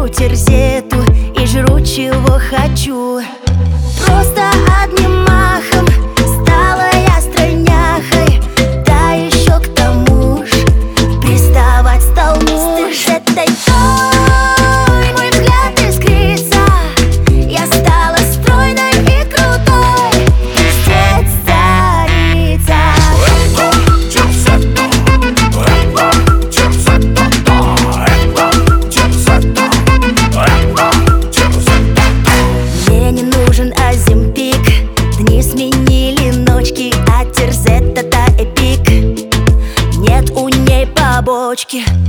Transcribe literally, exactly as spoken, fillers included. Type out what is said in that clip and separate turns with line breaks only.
Беру терзету и жру, чего хочу. Просто одним махом стала я стройняхой. Да еще к тому ж приставать стал муж. С этой той мой взгляд искрится. Я стала стройной и крутой. Здесь царица. Мне не нужен Оземпик. Дни сменили ночки, а терзет это эпик. Нет у ней побочки.